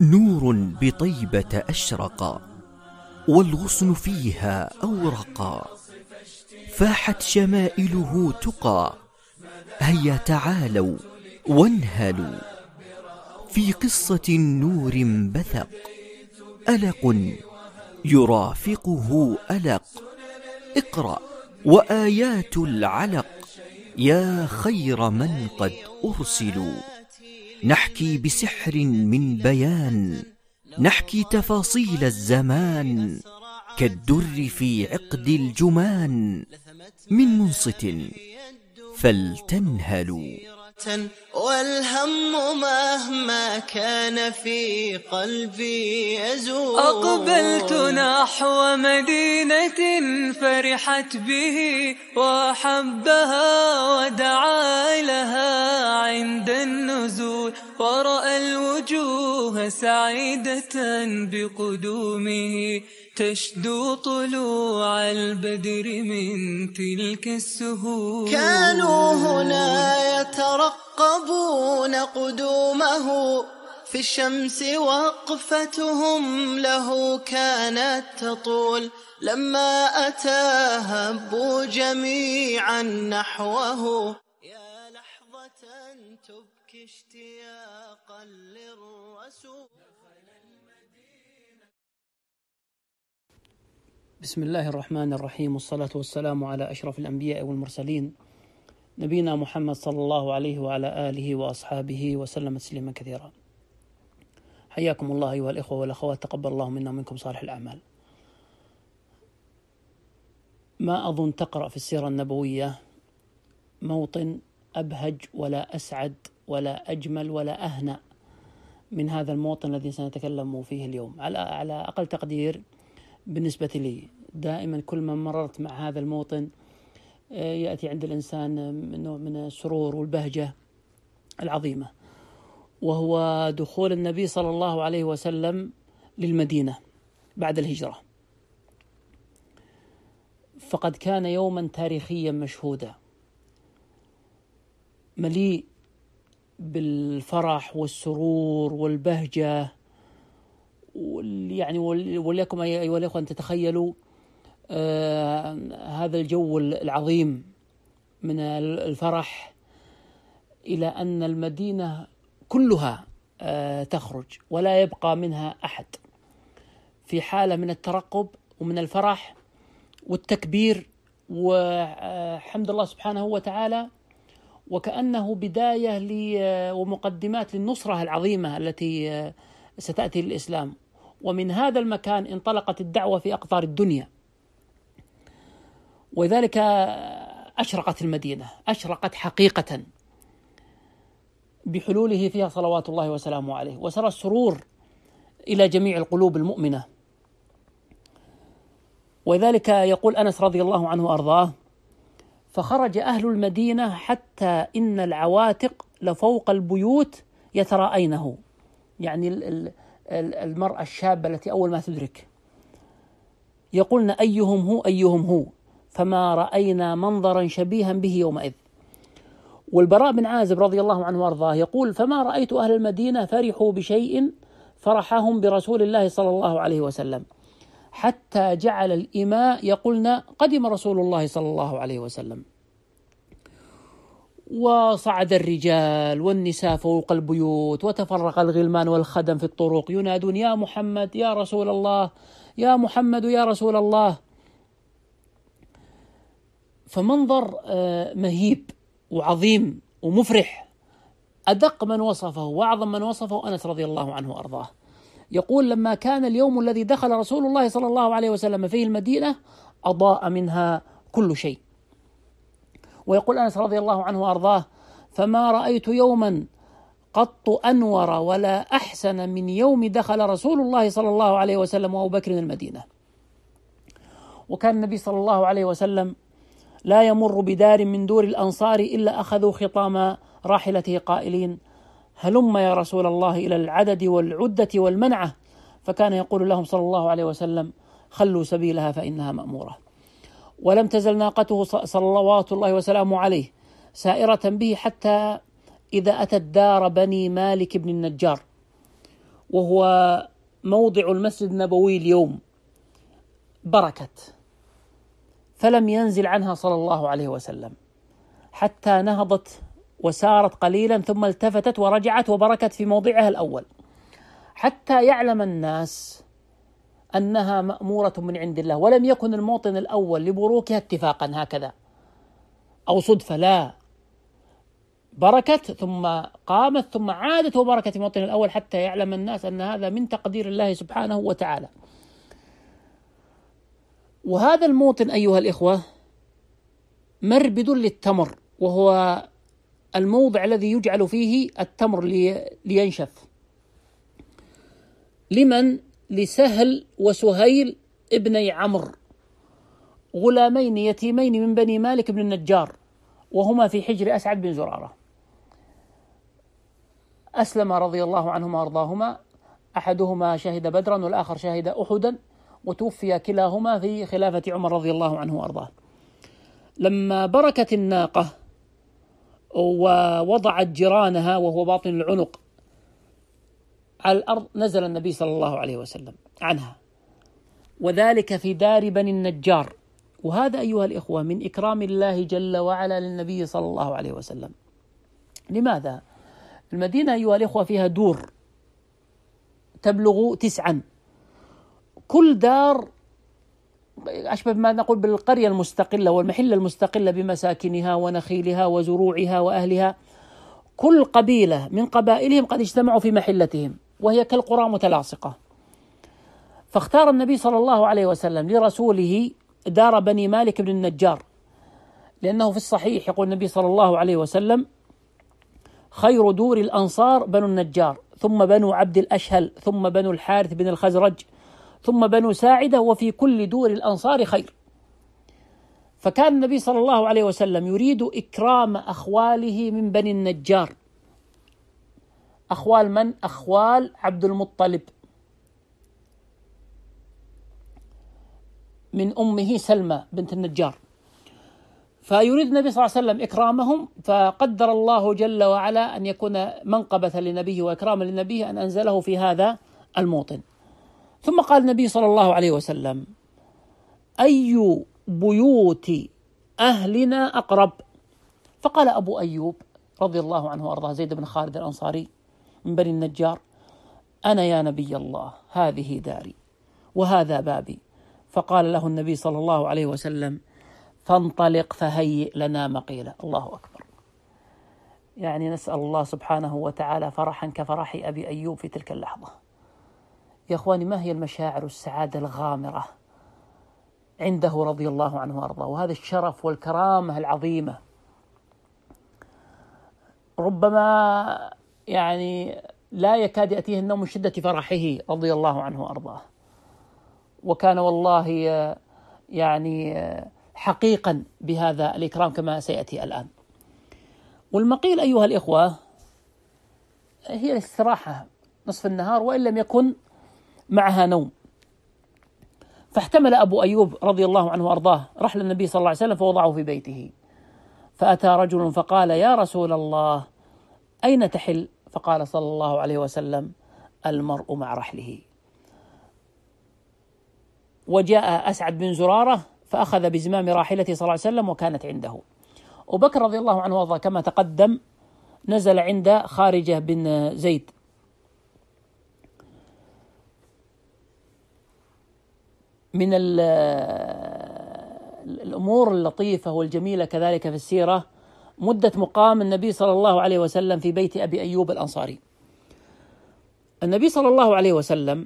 نور بطيبة أشرق، والغصن فيها أورقا، فاحت شمائله تقى. هيا تعالوا وانهلوا في قصة النور بثق، ألق يرافقه ألق. اقرأ وآيات العلق، يا خير من قد أرسلوا. نحكي بسحر من بيان، نحكي تفاصيل الزمان، كالدر في عقد الجمان، من منصت فلتنهلوا. والهم مهما كان في قلبي يزول. أقبلت نحو مدينة فرحت به وحبها ودعا لها عند النزول، ورأى الوجوه سعيدة بقدومه تشدو طلوع البدر من تلك السهول. كانوا هنا يترقبون قدومه في الشمس، وقفتهم له كانت تطول. لما أتى هبوا جميعا نحوه، يا لحظة تبكي اشتياقا للرسول. بسم الله الرحمن الرحيم، والصلاة والسلام على أشرف الأنبياء والمرسلين، نبينا محمد صلى الله عليه وعلى آله وأصحابه وسلم تسليما كثيرا. حياكم الله أيها الإخوة والأخوات، تقبل الله منا ومنكم صالح الأعمال. ما أظن تقرأ في السيرة النبوية موطن أبهج ولا أسعد ولا أجمل ولا أهنأ من هذا الموطن الذي سنتكلم فيه اليوم. على أقل تقدير بالنسبة لي، دائما كل ما مررت مع هذا الموطن يأتي عند الإنسان نوع من السرور والبهجة العظيمة، وهو دخول النبي صلى الله عليه وسلم للمدينة بعد الهجرة. فقد كان يوما تاريخيا مشهودا، مليء بالفرح والسرور والبهجة. يعني وليكم أيها الأخوة أن تتخيلوا هذا الجو العظيم من الفرح، إلى أن المدينة كلها تخرج ولا يبقى منها أحد، في حالة من الترقب ومن الفرح والتكبير وحمد الله سبحانه وتعالى، وكأنه بداية ومقدمات للنصرة العظيمة التي ستأتي للإسلام. ومن هذا المكان انطلقت الدعوة في أقطار الدنيا، وذلك أشرقت المدينة، أشرقت حقيقة بحلوله فيها صلوات الله وسلامه عليه، وسرى السرور إلى جميع القلوب المؤمنة. وذلك يقول أنس رضي الله عنه وأرضاه: فخرج أهل المدينة حتى إن العواتق لفوق البيوت يتراءينه، يعني المرأة الشابة التي أول ما تدرك يقولن أيهم هو أيهم هو، فما رأينا منظرا شبيها به يومئذ. والبراء بن عازب رضي الله عنه وارضاه يقول: فما رأيت أهل المدينة فرحوا بشيء فرحهم برسول الله صلى الله عليه وسلم، حتى جعل الإماء يقولن قدم رسول الله صلى الله عليه وسلم. وصعد الرجال والنساء فوق البيوت، وتفرق الغلمان والخدم في الطرق ينادون: يا محمد يا رسول الله، يا محمد يا رسول الله. فمنظر مهيب وعظيم ومفرح. أدق من وصفه وأعظم من وصفه أنس رضي الله عنه وأرضاه، يقول: لما كان اليوم الذي دخل رسول الله صلى الله عليه وسلم فيه المدينة أضاء منها كل شيء. ويقول أنس رضي الله عنه وأرضاه: فما رأيت يوما قط أنور ولا أحسن من يوم دخل رسول الله صلى الله عليه وسلم وأبو بكر المدينة. وكان النبي صلى الله عليه وسلم لا يمر بدار من دور الأنصار إلا أخذوا خطام راحلته قائلين: هلم يا رسول الله إلى العدد والعدة والمنعة. فكان يقول لهم صلى الله عليه وسلم: خلوا سبيلها فإنها مأمورة. ولم تزل ناقته صلوات الله وسلامه عليه سائرة به حتى إذا أتت دار بني مالك بن النجار، وهو موضع المسجد النبوي اليوم بركت، فلم ينزل عنها صلى الله عليه وسلم حتى نهضت وسارت قليلا ثم التفتت ورجعت وبركت في موضعها الأول، حتى يعلم الناس أنها مأمورة من عند الله، ولم يكن الموطن الأول لبروكها اتفاقا هكذا أو صدفة، لا، بركت ثم قامت ثم عادت وبركت في الموطن الأول حتى يعلم الناس أن هذا من تقدير الله سبحانه وتعالى. وهذا الموطن أيها الإخوة مربد للتمر، وهو الموضع الذي يجعل فيه التمر لينشف. لمن؟ لسهل وسهيل ابني عمرو، غلامين يتيمين من بني مالك بن النجار، وهما في حجر أسعد بن زرارة. أسلم رضي الله عنهما وأرضاهما، أحدهما شهد بدرا والآخر شهد أحدا، وتوفي كلاهما في خلافة عمر رضي الله عنه وأرضاه. لما بركت الناقة ووضعت جيرانها وهو باطن العنق على الأرض، نزل النبي صلى الله عليه وسلم عنها، وذلك في دار بني النجار. وهذا أيها الإخوة من إكرام الله جل وعلا للنبي صلى الله عليه وسلم. لماذا؟ المدينة أيها الإخوة فيها دور تبلغ 9، كل دار أشبه ما نقول بالقرية المستقلة والمحلة المستقلة بمساكنها ونخيلها وزروعها وأهلها. كل قبيلة من قبائلهم قد اجتمعوا في محلتهم، وهي كالقرى متلاصقة. فاختار النبي صلى الله عليه وسلم لرسوله دار بني مالك بن النجار، لأنه في الصحيح يقول النبي صلى الله عليه وسلم: خير دور الأنصار بنو النجار، ثم بنو عبد الأشهل، ثم بنو الحارث بن الخزرج، ثم بنو ساعدة، وفي كل دور الأنصار خير. فكان النبي صلى الله عليه وسلم يريد إكرام أخواله من بني النجار. أخوال من؟ أخوال عبد المطلب من أمه سلمى بنت النجار، فيريد النبي صلى الله عليه وسلم إكرامهم، فقدر الله جل وعلا أن يكون منقبة لنبيه وإكراما لنبيه أن أنزله في هذا الموطن. ثم قال النبي صلى الله عليه وسلم: أي بيوت أهلنا أقرب؟ فقال أبو أيوب رضي الله عنه وأرضاه زيد بن خالد الأنصاري من بني النجار: أنا يا نبي الله، هذه داري وهذا بابي. فقال له النبي صلى الله عليه وسلم: فانطلق فهيئ لنا مقيلة. الله أكبر. يعني نسأل الله سبحانه وتعالى فرحا كفرح أبي أيوب في تلك اللحظة. يا أخواني، ما هي المشاعر والسعادة الغامرة عنده رضي الله عنه وأرضاه، وهذا الشرف والكرامة العظيمة. ربما يعني لا يكاد يأتيه النوم من شدة فرحه رضي الله عنه وأرضاه، وكان والله يعني حقيقا بهذا الإكرام كما سيأتي الآن. والمقيل أيها الإخوة هي الاستراحة نصف النهار وإن لم يكن معها نوم. فاحتمل أبو أيوب رضي الله عنه وأرضاه رحل النبي صلى الله عليه وسلم فوضعه في بيته، فأتى رجل فقال: يا رسول الله، أين تحل؟ فقال صلى الله عليه وسلم: المرء مع رحله. وجاء أسعد بن زرارة فأخذ بزمام راحلته صلى الله عليه وسلم وكانت عنده. وبكر رضي الله عنه وارضاه كما تقدم نزل عند خارجة بن زيد. من الأمور اللطيفة والجميلة كذلك في السيرة مدة مقام النبي صلى الله عليه وسلم في بيت أبي أيوب الأنصاري. النبي صلى الله عليه وسلم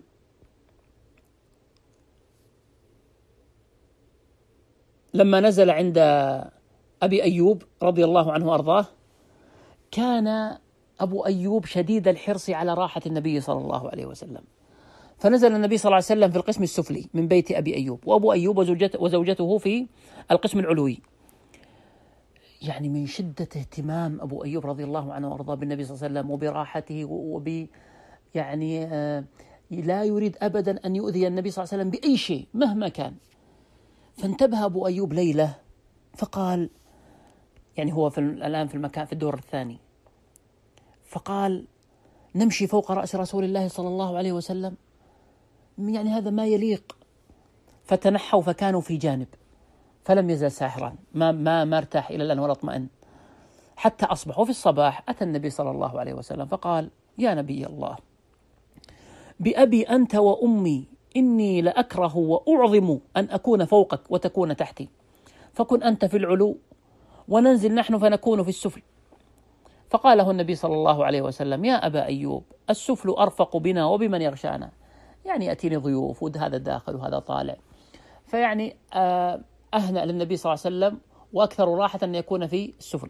لما نزل عند أبي أيوب رضي الله عنه وأرضاه كان أبو أيوب شديد الحرص على راحة النبي صلى الله عليه وسلم، فنزل النبي صلى الله عليه وسلم في القسم السفلي من بيت أبي أيوب، وأبو أيوب وزوجته في القسم العلوي. يعني من شدة اهتمام أبو أيوب رضي الله عنه وأرضاه بالنبي صلى الله عليه وسلم وبراحته يعني لا يريد أبدا أن يؤذي النبي صلى الله عليه وسلم بأي شيء مهما كان. فانتبه أبو أيوب ليلة فقال، يعني هو الآن في المكان في الدور الثاني، فقال: نمشي فوق رأس رسول الله صلى الله عليه وسلم؟ يعني هذا ما يليق. فتنحوا فكانوا في جانب، فلم يزل ساحرا، ما ارتاح إلى الآن ولا اطمئن، حتى أصبحوا في الصباح. أتى النبي صلى الله عليه وسلم فقال: يا نبي الله، بأبي أنت وأمي إني لأكره وأعظم أن أكون فوقك وتكون تحتي، فكن أنت في العلو وننزل نحن فنكون في السفل. فقال له النبي صلى الله عليه وسلم: يا أبا أيوب، السفل أرفق بنا وبمن يغشانا. يعني أتيني ضيوف وهذا داخل وهذا طالع، فيعني أهنأ للنبي صلى الله عليه وسلم وأكثر راحة أن يكون في السفل.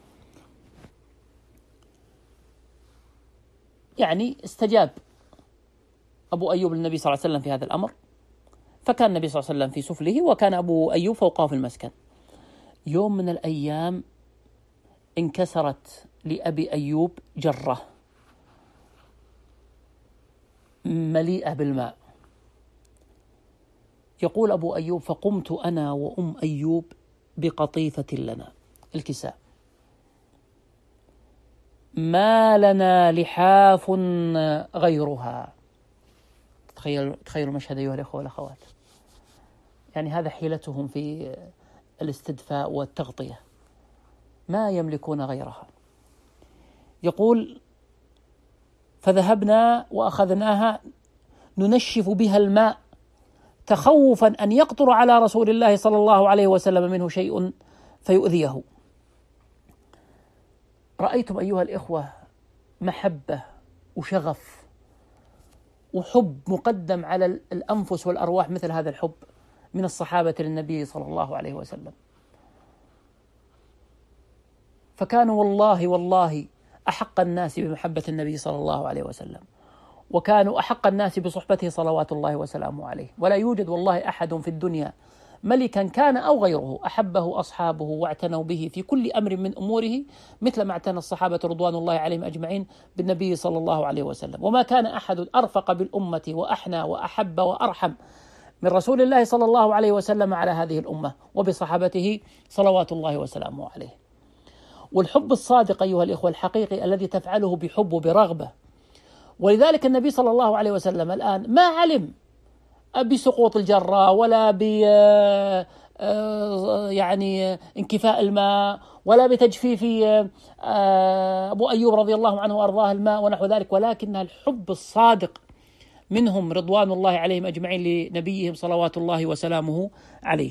يعني استجاب أبو أيوب للنبي صلى الله عليه وسلم في هذا الأمر، فكان النبي صلى الله عليه وسلم في سفله وكان أبو أيوب فوقه في المسكن. يوم من الأيام انكسرت لأبي أيوب جرة مليئة بالماء. يقول أبو أيوب: فقمت أنا وأم أيوب بقطيفة لنا، الكساء، ما لنا لحاف غيرها. تخيلوا المشهد أيها الأخوة والأخوات، يعني هذا حيلتهم في الاستدفاء والتغطية، ما يملكون غيرها. يقول: فذهبنا وأخذناها ننشف بها الماء تخوفا أن يقطر على رسول الله صلى الله عليه وسلم منه شيء فيؤذيه. رأيتم أيها الإخوة محبة وشغف وحب مقدم على الأنفس والأرواح مثل هذا الحب من الصحابة للنبي صلى الله عليه وسلم. فكانوا والله أحق الناس بمحبة النبي صلى الله عليه وسلم، وكانوا أحق الناس بصحبته صلوات الله وسلامه عليه. ولا يوجد والله أحد في الدنيا ملكا كان أو غيره أحبه أصحابه واعتنوا به في كل أمر من أموره مثل ما اعتنى الصحابة رضوان الله عليهم أجمعين بالنبي صلى الله عليه وسلم. وما كان أحد أرفق بالأمة وأحنى وأحب وأرحم من رسول الله صلى الله عليه وسلم على هذه الأمة وبصحابته صلوات الله وسلامه عليه. والحب الصادق أيها الإخوة الحقيقي الذي تفعله بحب وبرغبة. ولذلك النبي صلى الله عليه وسلم الآن ما علم بسقوط الجرة ولا يعني انكفاء الماء ولا بتجفيف أبو أيوب رضي الله عنه وأرضاه الماء ونحو ذلك، ولكن الحب الصادق منهم رضوان الله عليهم أجمعين لنبيهم صلوات الله وسلامه عليه.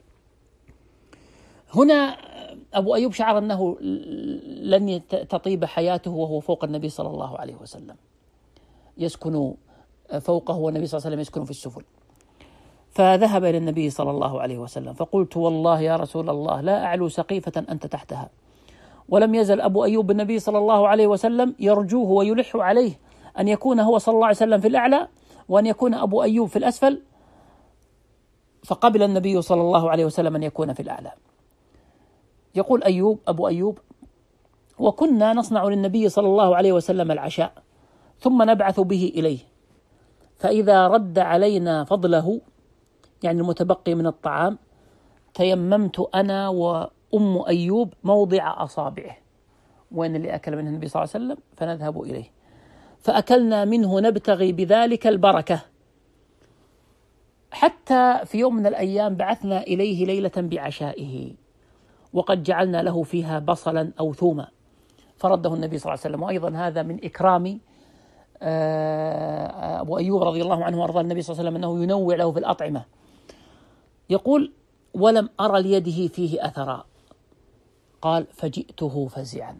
هنا أبو أيوب شعر أنه لن تطيب حياته وهو فوق النبي صلى الله عليه وسلم، يسكن فوقه والنبي صلى الله عليه وسلم يسكن في السفل. فذهب إلى النبي صلى الله عليه وسلم فقلت: والله يا رسول الله لا أعلو سقيفة أنت تحتها. ولم يزل أبو أيوب بالنبي صلى الله عليه وسلم يرجوه ويلح عليه أن يكون هو صلى الله عليه وسلم في الأعلى وأن يكون أبو أيوب في الأسفل، فقبل النبي صلى الله عليه وسلم أن يكون في الأعلى. يقول أبو أيوب: وكنا نصنع للنبي صلى الله عليه وسلم العشاء ثم نبعث به إليه، فإذا رد علينا فضله يعني المتبقي من الطعام تيممت أنا وأم أيوب موضع أصابعه، وين اللي أكل منه النبي صلى الله عليه وسلم فنذهب إليه فأكلنا منه نبتغي بذلك البركة. حتى في يوم من الأيام بعثنا إليه ليلة بعشائه وقد جعلنا له فيها بصلا أو ثوما فرده النبي صلى الله عليه وسلم. وأيضا هذا من إكرام أبو أيوب رضي الله عنه وأرضاه النبي صلى الله عليه وسلم أنه ينوع له في الأطعمة. يقول: ولم أرى ليده فيه أثرا. قال: فجئته فزعا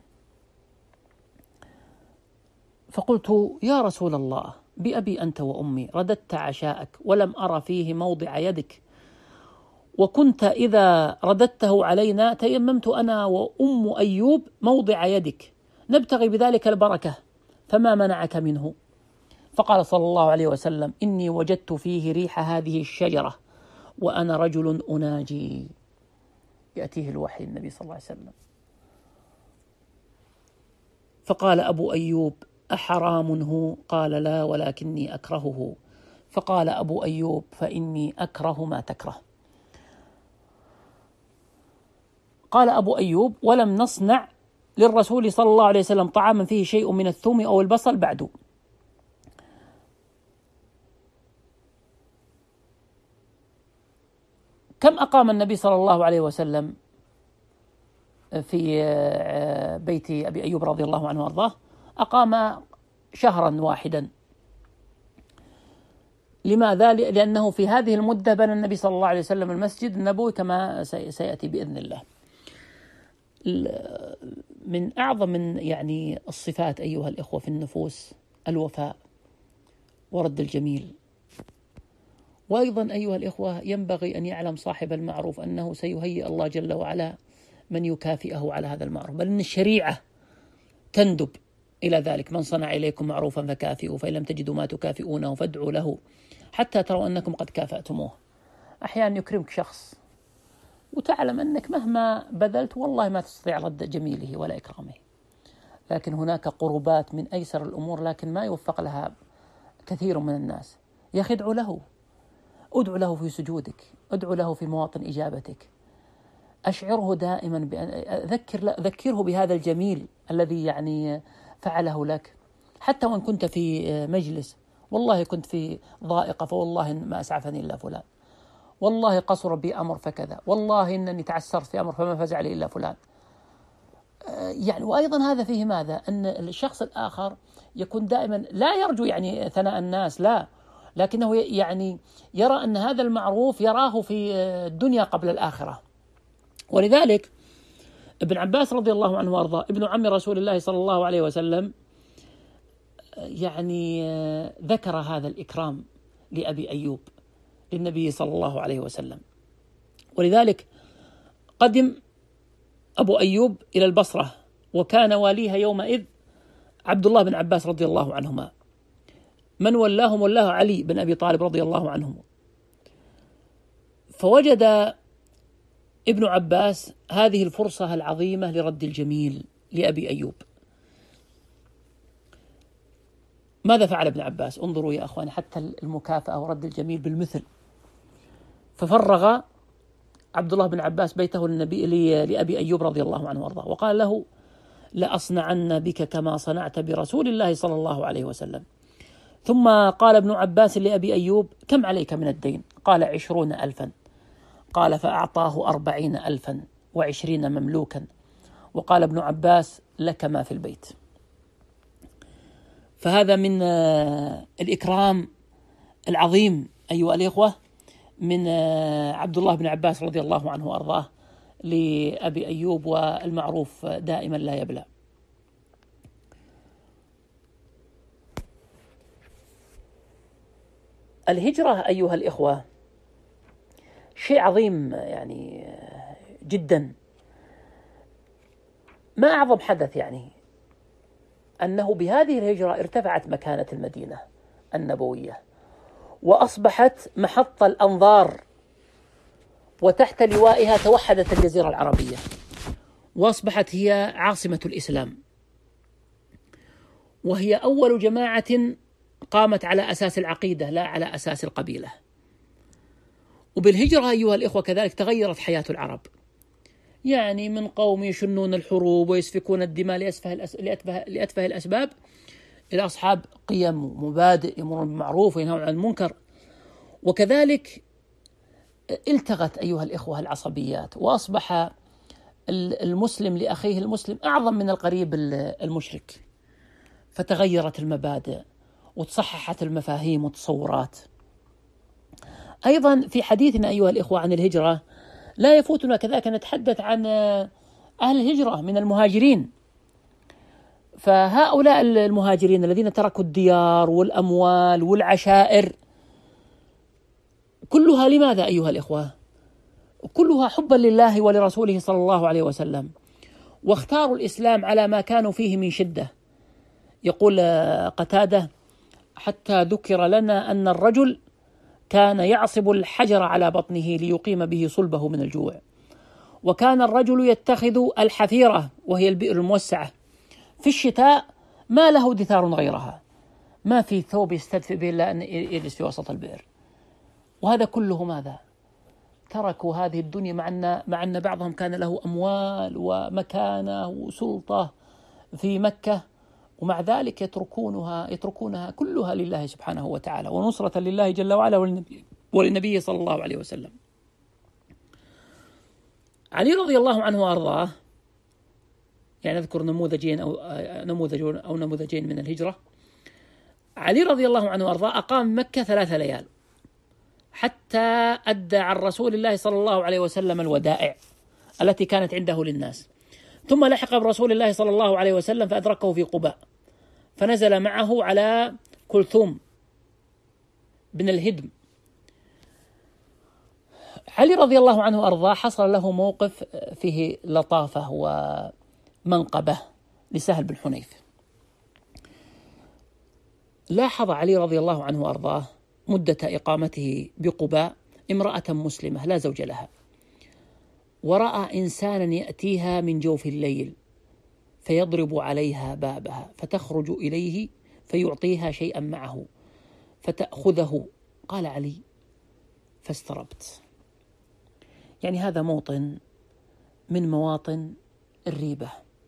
فقلت: يا رسول الله بأبي أنت وأمي رددت عشاءك ولم أرى فيه موضع يدك، وكنت إذا رددته علينا تيممت أنا وأم أيوب موضع يدك نبتغي بذلك البركة، فما منعك منه؟ فقال صلى الله عليه وسلم: إني وجدت فيه ريح هذه الشجرة وأنا رجل أناجي. يأتيه الوحي النبي صلى الله عليه وسلم. فقال أبو أيوب: أحرام هو؟ قال: لا ولكني أكرهه. فقال أبو أيوب: فإني أكره ما تكره. قال أبو أيوب: ولم نصنع للرسول صلى الله عليه وسلم طعاما فيه شيء من الثوم أو البصل بعد. كم أقام النبي صلى الله عليه وسلم في بيت أبي أيوب رضي الله عنه وأرضاه؟ أقام شهرا واحدا. لماذا؟ لأنه في هذه المدة بنى النبي صلى الله عليه وسلم المسجد النبوي كما سيأتي بإذن الله. من أعظم يعني الصفات أيها الإخوة في النفوس الوفاء ورد الجميل. وأيضا أيها الإخوة ينبغي أن يعلم صاحب المعروف أنه سيهيئ الله جل وعلا من يكافئه على هذا المعروف، بل إن الشريعة تندب إلى ذلك: من صنع إليكم معروفا فكافئوه، فإن لم تجدوا ما تكافئونه فادعوا له حتى تروا أنكم قد كافأتموه. أحيانا يكرمك شخص وتعلم أنك مهما بذلت والله ما تستطيع رد جميله ولا إكرامه، لكن هناك قربات من أيسر الأمور لكن ما يوفق لها كثير من الناس. يا أخي ادعو له، ادعو له في سجودك، ادعو له في مواطن إجابتك، أشعره دائما ذكره بهذا الجميل الذي يعني فعله لك. حتى وإن كنت في مجلس: والله كنت في ضائقة فوالله ما أسعفني إلا فلان، والله قصر بي أمر فكذا، والله إنني تعسرت في أمر فما فزع لي إلا فلان. يعني وأيضا هذا فيه ماذا؟ أن الشخص الآخر يكون دائما لا يرجو يعني ثناء الناس، لا، لكنه يعني يرى أن هذا المعروف يراه في الدنيا قبل الآخرة. ولذلك ابن عباس رضي الله عنه وارضاه ابن عم رسول الله صلى الله عليه وسلم يعني ذكر هذا الإكرام لأبي أيوب للنبي صلى الله عليه وسلم. ولذلك قدم أبو أيوب إلى البصرة، وكان واليها يومئذ عبد الله بن عباس رضي الله عنهما. من ولاهم؟ ولاه علي بن أبي طالب رضي الله عنهم. فوجد ابن عباس هذه الفرصة العظيمة لرد الجميل لأبي أيوب. ماذا فعل ابن عباس؟ انظروا يا أخواني حتى المكافأة ورد الجميل بالمثل. ففرغ عبد الله بن عباس بيته لأبي أيوب رضي الله عنه وارضاه، وقال له: لأصنعن بك كما صنعت برسول الله صلى الله عليه وسلم. ثم قال ابن عباس لأبي أيوب: كم عليك من الدين؟ قال: 20,000. قال: فأعطاه 40,020 مملوكا، وقال ابن عباس: لك ما في البيت. فهذا من الإكرام العظيم أيها الإخوة من عبد الله بن عباس رضي الله عنه وأرضاه لأبي أيوب، والمعروف دائما لا يبلى. الهجرة أيها الإخوة شيء عظيم يعني جدا. ما أعظم حدث يعني أنه بهذه الهجرة ارتفعت مكانة المدينة النبوية، وأصبحت محط الأنظار، وتحت لوائها توحدت الجزيرة العربية، وأصبحت هي عاصمة الإسلام، وهي أول جماعة قامت على أساس العقيدة لا على أساس القبيلة. وبالهجرة أيها الإخوة كذلك تغيرت حياة العرب، يعني من قوم يشنون الحروب ويسفكون الدماء لأتفه الأسباب، إلى أصحاب قيم ومبادئ يأمرون بالمعروف وينهون عن المنكر. وكذلك التغت أيها الإخوة العصبيات، وأصبح المسلم لأخيه المسلم أعظم من القريب المشرك، فتغيرت المبادئ وتصححت المفاهيم والتصورات. أيضا في حديثنا أيها الإخوة عن الهجرة لا يفوتنا كذلك أن نتحدث عن أهل الهجرة من المهاجرين. فهؤلاء المهاجرين الذين تركوا الديار والأموال والعشائر كلها لماذا أيها الإخوة؟ كلها حبا لله ولرسوله صلى الله عليه وسلم، واختاروا الإسلام على ما كانوا فيه من شدة. يقول قتادة: حتى ذكر لنا أن الرجل كان يعصب الحجر على بطنه ليقيم به صلبه من الجوع، وكان الرجل يتخذ الحفيرة وهي البئر الموسعة في الشتاء ما له دثار غيرها، ما في ثوب يستدفئ به إلا أن يجلس في وسط البئر. وهذا كله ماذا؟ تركوا هذه الدنيا مع أن بعضهم كان له أموال ومكانة وسلطة في مكة، ومع ذلك يتركونها كلها لله سبحانه وتعالى ونصرة لله جل وعلا وللنبي صلى الله عليه وسلم. علي رضي الله عنه وأرضاه، يعني أذكر نموذجين من الهجرة. علي رضي الله عنه وأرضاه أقام مكة 3 ليال حتى أدى عن رسول الله صلى الله عليه وسلم الودائع التي كانت عنده للناس، ثم لحق برسول الله صلى الله عليه وسلم فأدركه في قباء، فنزل معه على كلثوم بن الهدم. علي رضي الله عنه وأرضاه حصل له موقف فيه لطافة ومنقبة لسهل بن حنيف. لاحظ علي رضي الله عنه وأرضاه مدة إقامته بقباء امرأة مسلمة لا زوج لها، ورأى إنسانا يأتيها من جوف الليل فيضرب عليها بابها فتخرج إليه فيعطيها شيئا معه فتأخذه. قال علي: فاستربت. يعني هذا موطن من مواطن الريبة.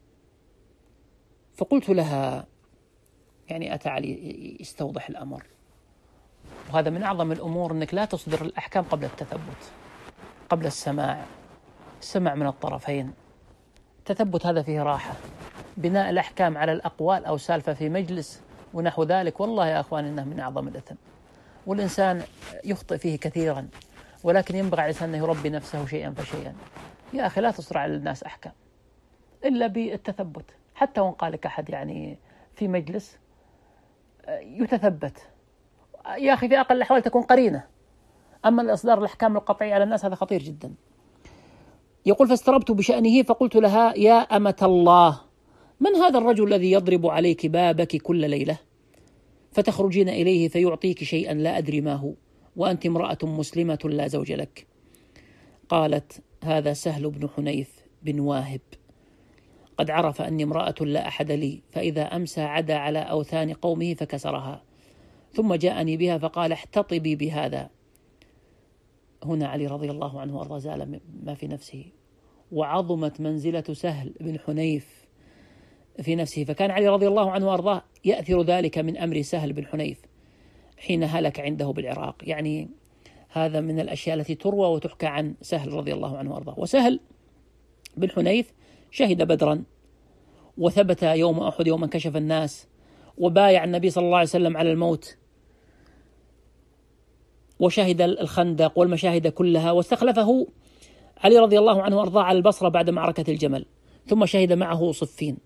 فقلت لها، يعني أتى علي يستوضح الأمر، وهذا من أعظم الأمور أنك لا تصدر الأحكام قبل التثبت، قبل السماع من الطرفين. التثبت هذا فيه راحة. بناء الأحكام على الأقوال أو سالفة في مجلس ونحو ذلك، والله يا أخوان إنه من أعظم الإثم، والإنسان يخطئ فيه كثيرا، ولكن ينبغي على الإنسان أن يربي نفسه شيئا فشيئا. يا أخي لا تصدر على الناس أحكام إلا بالتثبت، حتى وإن قال لك أحد يعني في مجلس يتثبت، يا أخي في أقل الأحوال تكون قرينة. أما الإصدار الأحكام القطعية على الناس هذا خطير جدا. يقول: فاستربت بشأنه فقلت لها: يا أمة الله، من هذا الرجل الذي يضرب عليك بابك كل ليلة فتخرجين إليه فيعطيك شيئا لا أدري ما هو وأنت امرأة مسلمة لا زوج لك؟ قالت: هذا سهل بن حنيف بن واهب، قد عرف أني امرأة لا أحد لي، فإذا أمسى عدا على أوثان قومه فكسرها، ثم جاءني بها فقال: احتطبي بهذا. هنا علي رضي الله عنه وأرضاه زال ما في نفسه، وعظمت منزلة سهل بن حنيف في نفسه، فكان علي رضي الله عنه وأرضاه يأثر ذلك من أمر سهل بن حنيف حين هلك عنده بالعراق. يعني هذا من الأشياء التي تروى وتحكى عن سهل رضي الله عنه وأرضاه. وسهل بن حنيف شهد بدرا، وثبت يوم أحد يوم انكشف الناس، وبايع النبي صلى الله عليه وسلم على الموت، وشهد الخندق والمشاهد كلها، واستخلفه علي رضي الله عنه وأرضاه على البصرة بعد معركة الجمل، ثم شهد معه صفين.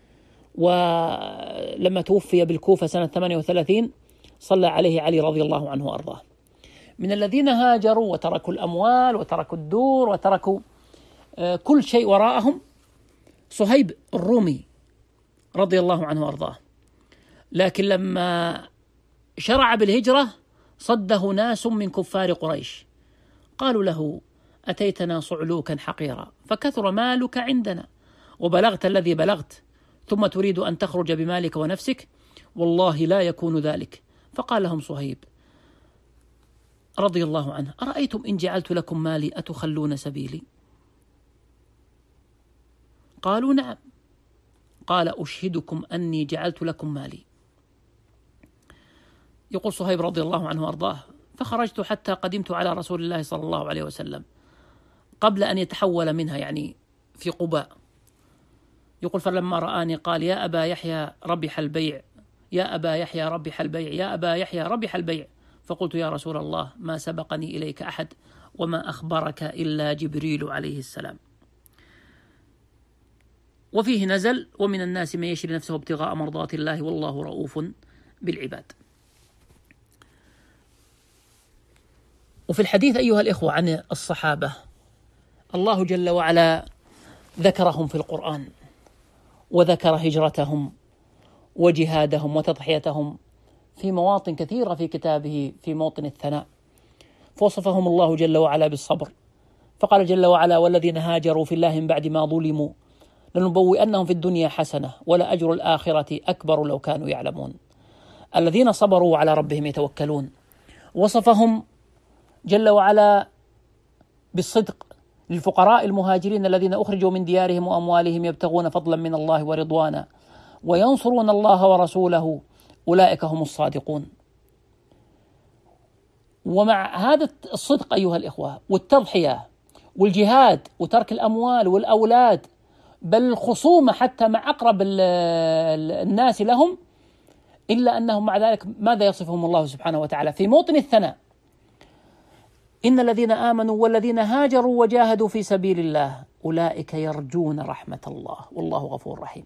ولما توفي بالكوفة سنة 38 صلى عليه علي رضي الله عنه وأرضاه. من الذين هاجروا وتركوا الأموال وتركوا الدور وتركوا كل شيء وراءهم صهيب الرومي رضي الله عنه وأرضاه، لكن لما شرع بالهجرة صده ناس من كفار قريش، قالوا له: أتيتنا صعلوكا حقيرا، فكثر مالك عندنا وبلغت الذي بلغت، ثم تريد أن تخرج بمالك ونفسك، والله لا يكون ذلك. فقال لهم صهيب رضي الله عنه: أرأيتم إن جعلت لكم مالي أتخلون سبيلي؟ قالوا: نعم. قال: أشهدكم أني جعلت لكم مالي. يقول صهيب رضي الله عنه وأرضاه: فخرجت حتى قدمت على رسول الله صلى الله عليه وسلم قبل أن يتحول منها، يعني في قباء. يقول: فلما رآني قال: يا أبا يحيى ربح البيع، يا أبا يحيى ربح البيع، يا أبا يحيى ربح البيع. فقلت: يا رسول الله، ما سبقني إليك أحد وما أخبرك إلا جبريل عليه السلام. وفيه نزل: ومن الناس من يشري نفسه ابتغاء مرضات الله والله رؤوف بالعباد. وفي الحديث أيها الإخوة عن الصحابة، الله جل وعلا ذكرهم في القرآن، وذكر هجرتهم وجهادهم وتضحيتهم في مواطن كثيرة في كتابه في موطن الثناء، فوصفهم الله جل وعلا بالصبر، فقال جل وعلا: والذين هاجروا في الله من بعد ما ظلموا لنبوئنهم في الدنيا حسنة ولأجر الآخرة أكبر لو كانوا يعلمون. الذين صبروا على ربهم يتوكلون. وصفهم جل وعلا بالصدق للفقراء المهاجرين الذين أخرجوا من ديارهم وأموالهم يبتغون فضلا من الله ورضوانا وينصرون الله ورسوله أولئك هم الصادقون. ومع هذا الصدق أيها الإخوة والتضحية والجهاد وترك الأموال والأولاد بل الخصومة حتى مع أقرب الناس لهم، إلا أنهم مع ذلك ماذا يصفهم الله سبحانه وتعالى في موطن الثناء؟ إن الذين آمنوا والذين هاجروا وجاهدوا في سبيل الله أولئك يرجون رحمة الله والله غفور رحيم.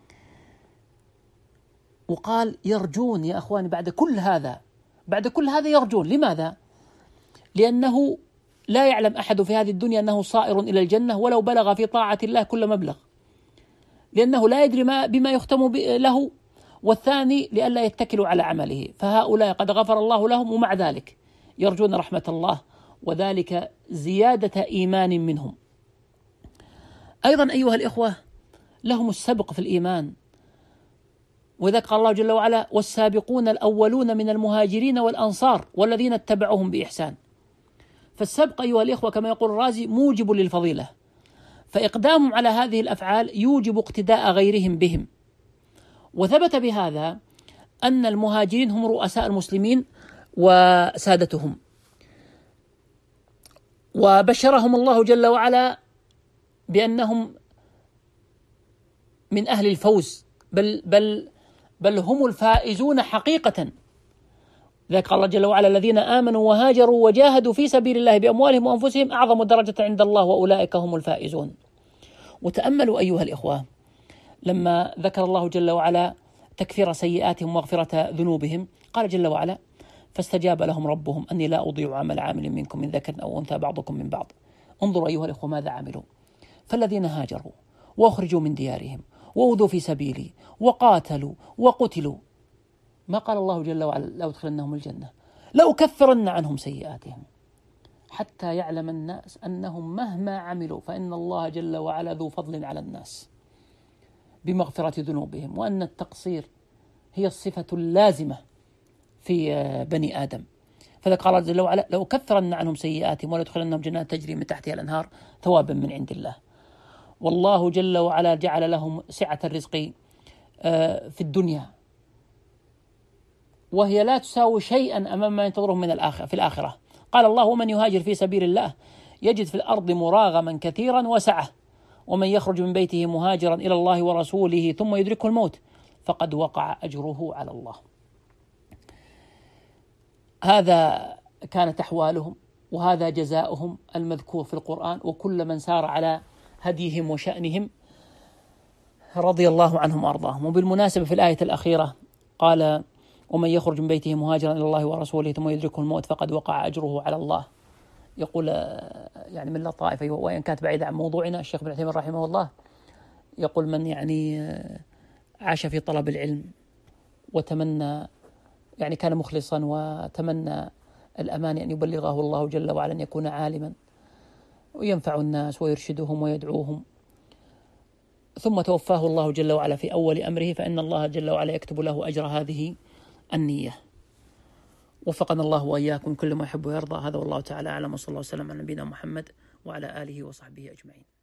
وقال يرجون يا أخواني بعد كل هذا يرجون. لماذا؟ لأنه لا يعلم أحد في هذه الدنيا أنه صائر إلى الجنة ولو بلغ في طاعة الله كل مبلغ، لأنه لا يدري بما يختم له، والثاني لئلا يتكلوا على عمله. فهؤلاء قد غفر الله لهم ومع ذلك يرجون رحمة الله، وذلك زيادة إيمان منهم. أيضا أيها الإخوة لهم السبق في الإيمان، وذلك قال الله جل وعلا والسابقون الأولون من المهاجرين والأنصار والذين اتبعوهم بإحسان. فالسبق أيها الإخوة كما يقول الرازي موجب للفضيلة، فإقدامهم على هذه الأفعال يوجب اقتداء غيرهم بهم. وثبت بهذا أن المهاجرين هم رؤساء المسلمين وسادتهم، وبشرهم الله جل وعلا بأنهم من أهل الفوز بل هم الفائزون حقيقة. ذلك قال الله جل وعلا الذين آمنوا وهاجروا وجاهدوا في سبيل الله بأموالهم وأنفسهم أعظم درجة عند الله وأولئك هم الفائزون. وتأملوا أيها الإخوة لما ذكر الله جل وعلا تكفير سيئاتهم ومغفرة ذنوبهم، قال جل وعلا فاستجاب لهم ربهم أني لا أضيع عمل عامل منكم من ذكر أو أنثى بعضكم من بعض. انظروا أيها الإخوة ماذا عملوا. فالذين هاجروا وأخرجوا من ديارهم وأوذوا في سبيلي وقاتلوا وقتلوا، ما قال الله جل وعلا لا أدخلنهم الجنة، لأكفرن عنهم سيئاتهم حتى يعلم الناس أنهم مهما عملوا فإن الله جل وعلا ذو فضل على الناس بمغفرة ذنوبهم، وأن التقصير هي الصفة اللازمة في بني آدم. فذلك قال جل وعلا لأكفرن عنهم سيئاتهم ولأدخلنهم جنات تجري من تحتها الأنهار ثوابا من عند الله. والله جل وعلا جعل لهم سعة الرزق في الدنيا، وهي لا تساوي شيئا أمام ما ينتظرهم في الآخرة. قال الله ومن يهاجر في سبيل الله يجد في الأرض مراغما كثيرا وسعة، ومن يخرج من بيته مهاجرا إلى الله ورسوله ثم يدركه الموت فقد وقع أجره على الله. هذا كانت أحوالهم وهذا جزاؤهم المذكور في القرآن، وكل من سار على هديهم وشأنهم رضي الله عنهم وأرضاهم. وبالمناسبة في الآية الأخيرة قال ومن يخرج من بيته مهاجرا إلى الله ورسوله ثم يدركه الموت فقد وقع أجره على الله. يقول يعني من لطائف وإن كانت بعيدة عن موضوعنا الشيخ ابن عثيمين رحمه الله يقول من يعني عاش في طلب العلم وتمنى يعني كان مخلصا وتمنى الأمان أن يبلغه الله جل وعلا أن يكون عالما وينفع الناس ويرشدهم ويدعوهم، ثم توفاه الله جل وعلا في أول أمره، فإن الله جل وعلا يكتب له أجر هذه النية. وفقنا الله وإياكم كل ما يحب ويرضى. هذا والله تعالى أعلم، وصلى الله وسلم على نبينا محمد وعلى آله وصحبه أجمعين.